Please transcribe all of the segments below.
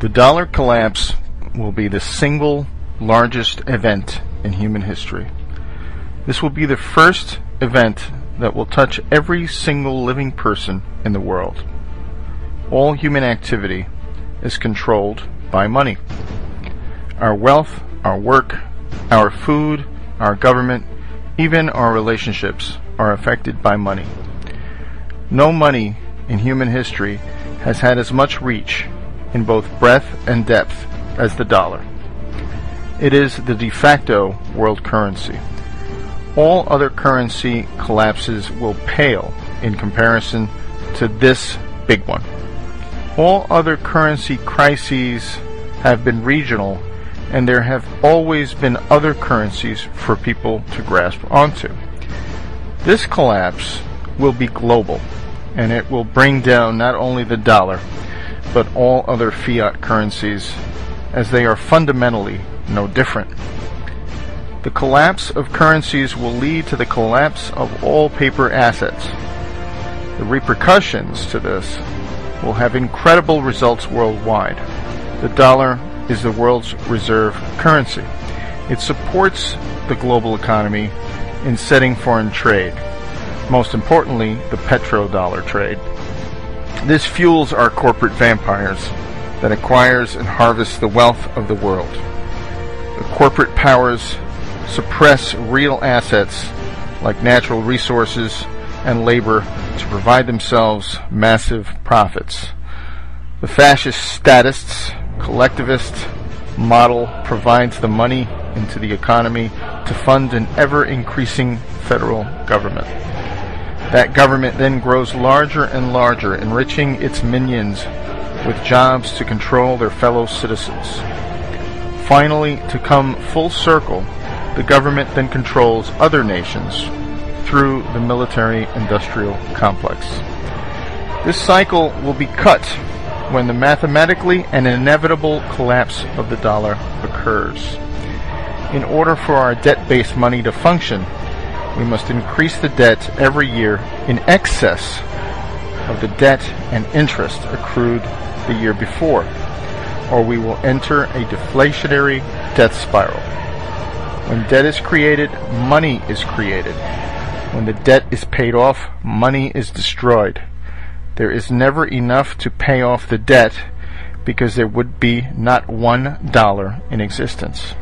The dollar collapse will be the single largest event in human history. This will be the first event that will touch every single living person in the world. All human activity is controlled by money. Our wealth, our work, our food, our government, even our relationships are affected by money. No money in human history has had as much reach in both breadth and depth as the dollar. It is the de facto world currency. All other currency collapses will pale in comparison to this big one. All other currency crises have been regional, and there have always been other currencies for people to grasp onto. This collapse will be global, and it will bring down not only the dollar, but all other fiat currencies, as they are fundamentally no different. The collapse of currencies will lead to the collapse of all paper assets. The repercussions to this will have incredible results worldwide. The dollar is the world's reserve currency. It supports the global economy in setting foreign trade, most importantly, the petrodollar trade. This fuels our corporate vampires that acquires and harvests the wealth of the world. The corporate powers suppress real assets like natural resources and labor to provide themselves massive profits. The fascist statists, collectivist model provides the money into the economy to fund an ever-increasing federal government. That government then grows larger and larger, enriching its minions with jobs to control their fellow citizens. Finally, to come full circle, the government then controls other nations through the military-industrial complex. This cycle will be cut when the mathematically and inevitable collapse of the dollar occurs. In order for our debt-based money to function, we must increase the debt every year in excess of the debt and interest accrued the year before, or we will enter a deflationary death spiral. When debt is created, money is created. When the debt is paid off, money is destroyed. There is never enough to pay off the debt because there would be not $1 in existence.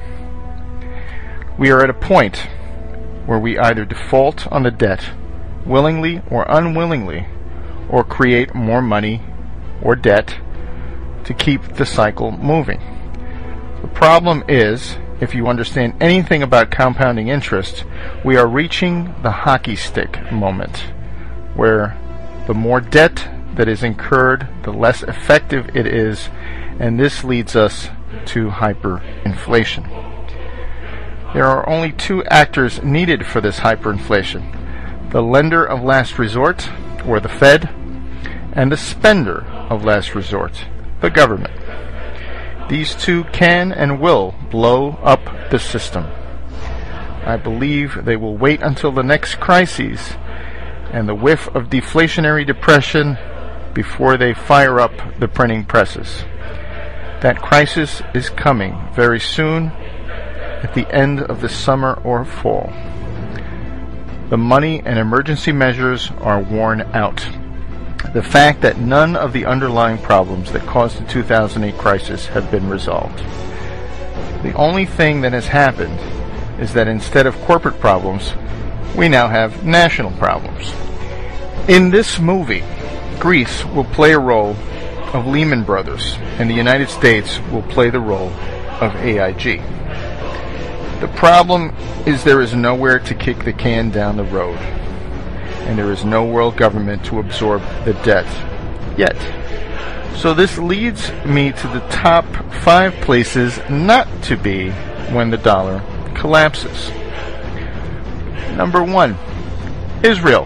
We are at a point where we either default on the debt, willingly or unwillingly, or create more money or debt to keep the cycle moving. The problem is, if you understand anything about compounding interest, we are reaching the hockey stick moment, where the more debt that is incurred, the less effective it is, and this leads us to hyperinflation. There are only two actors needed for this hyperinflation: the lender of last resort, or the Fed, and the spender of last resort, the government. These two can and will blow up the system. I believe they will wait until the next crises and the whiff of deflationary depression before they fire up the printing presses. That crisis is coming very soon, at the end of the summer or fall. The money and emergency measures are worn out. The fact that none of the underlying problems that caused the 2008 crisis have been resolved. The only thing that has happened is that instead of corporate problems, we now have national problems. In this movie, Greece will play a role of Lehman Brothers, and the United States will play the role of AIG. The problem is there is nowhere to kick the can down the road, and there is no world government to absorb the debt yet. So this leads me to the top 5 places not to be when the dollar collapses. Number 1, Israel.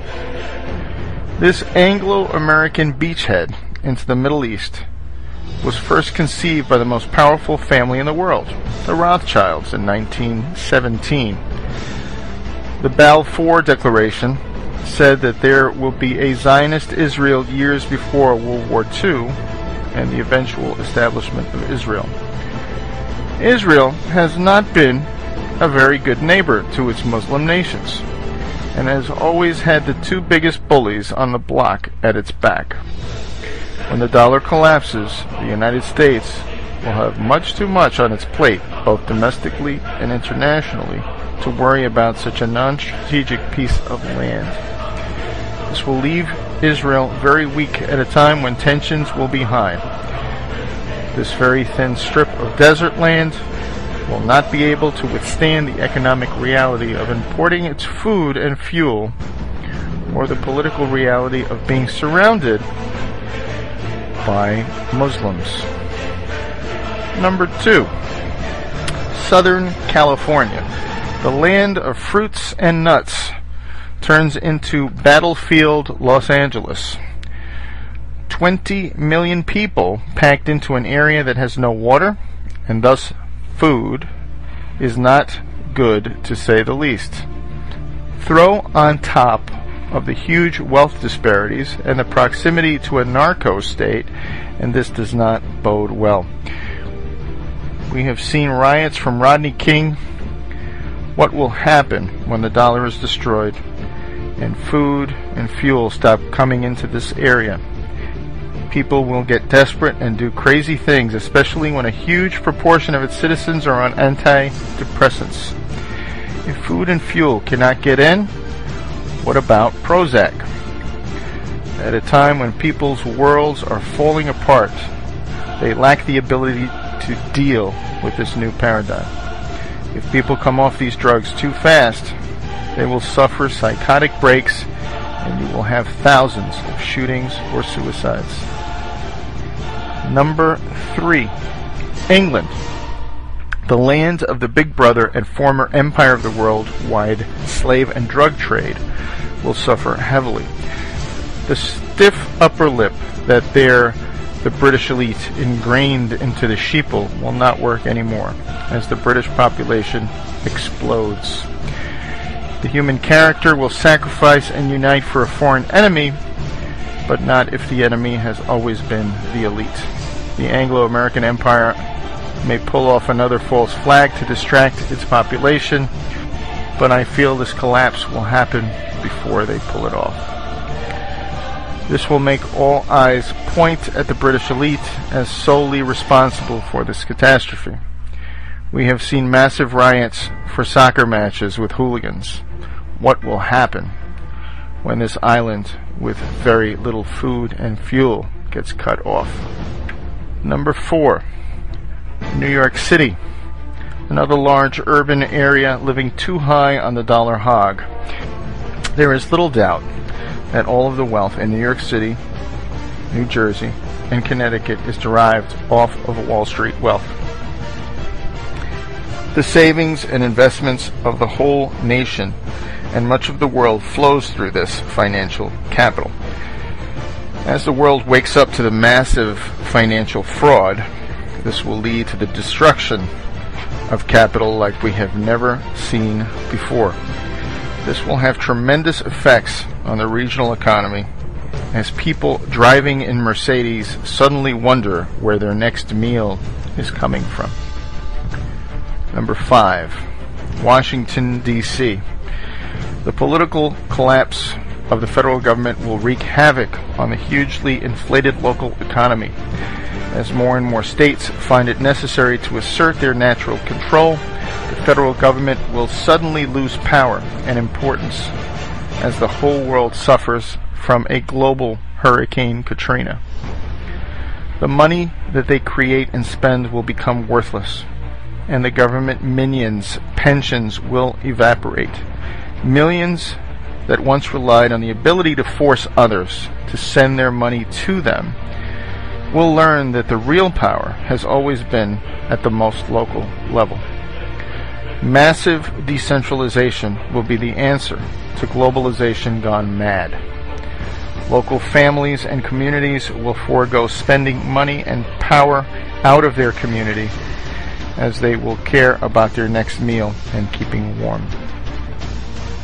This Anglo-American beachhead into the Middle East was first conceived by the most powerful family in the world, the Rothschilds, in 1917. The Balfour Declaration said that there will be a Zionist Israel years before World War II, and the eventual establishment of Israel. Israel has not been a very good neighbor to its Muslim nations, and has always had the two biggest bullies on the block at its back. When the dollar collapses, the United States will have much too much on its plate, both domestically and internationally, to worry about such a non-strategic piece of land. This will leave Israel very weak at a time when tensions will be high. This very thin strip of desert land will not be able to withstand the economic reality of importing its food and fuel, or the political reality of being surrounded by Muslims. Number 2. Southern California. The land of fruits and nuts turns into battlefield Los Angeles. 20 million people packed into an area that has no water, and thus food, is not good, to say the least. Throw on top of the huge wealth disparities and the proximity to a narco state, and this does not bode well. We have seen riots from Rodney King. What will happen when the dollar is destroyed and food and fuel stop coming into this area? People will get desperate and do crazy things, especially when a huge proportion of its citizens are on antidepressants. If food and fuel cannot get in, what about Prozac? At a time when people's worlds are falling apart, they lack the ability to deal with this new paradigm. If people come off these drugs too fast, they will suffer psychotic breaks, and you will have thousands of shootings or suicides. Number 3. England. The land of the Big Brother and former empire of the worldwide slave and drug trade will suffer heavily. The stiff upper lip that the British elite ingrained into the sheeple will not work anymore as the British population explodes. The human character will sacrifice and unite for a foreign enemy, but not if the enemy has always been the elite. The Anglo-American Empire may pull off another false flag to distract its population, but I feel this collapse will happen before they pull it off. This will make all eyes point at the British elite as solely responsible for this catastrophe. We have seen massive riots for soccer matches with hooligans. What will happen when this island with very little food and fuel gets cut off? Number 4. New York City. Another large urban area living too high on the dollar hog. There is little doubt that all of the wealth in New York City, New Jersey, and Connecticut is derived off of Wall Street wealth. The savings and investments of the whole nation and much of the world flows through this financial capital. As the world wakes up to the massive financial fraud, this will lead to the destruction of capital like we have never seen before. This will have tremendous effects on the regional economy as people driving in Mercedes suddenly wonder where their next meal is coming from. Number 5. Washington, D.C. The political collapse of the federal government will wreak havoc on the hugely inflated local economy. As more and more states find it necessary to assert their natural control, the federal government will suddenly lose power and importance as the whole world suffers from a global Hurricane Katrina. The money that they create and spend will become worthless, and the government minions' pensions will evaporate. Millions that once relied on the ability to force others to send their money to them will learn that the real power has always been at the most local level. Massive decentralization will be the answer to globalization gone mad. Local families and communities will forego spending money and power out of their community as they will care about their next meal and keeping warm.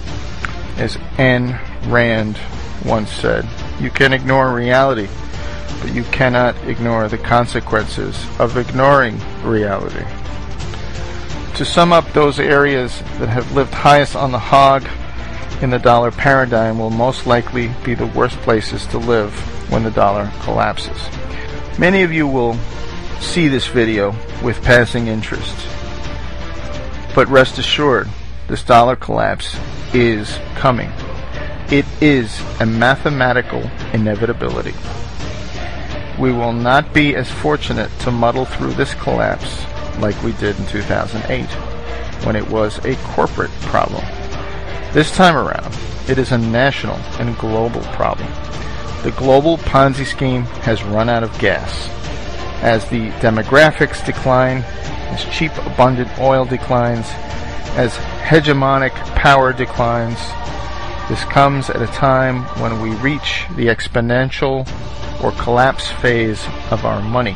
As Ayn Rand once said, you can ignore reality, but you cannot ignore the consequences of ignoring reality. To sum up, those areas that have lived highest on the hog in the dollar paradigm will most likely be the worst places to live when the dollar collapses. Many of you will see this video with passing interest, but rest assured, this dollar collapse is coming. It is a mathematical inevitability. We will not be as fortunate to muddle through this collapse like we did in 2008, when it was a corporate problem. This time around, it is a national and global problem. The global Ponzi scheme has run out of gas. As the demographics decline, as cheap, abundant oil declines, as hegemonic power declines, this comes at a time when we reach the exponential or collapse phase of our money.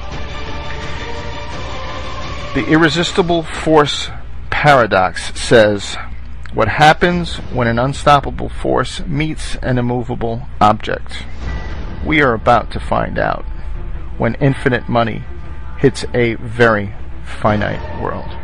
The irresistible force paradox says, what happens when an unstoppable force meets an immovable object? We are about to find out when infinite money hits a very finite world.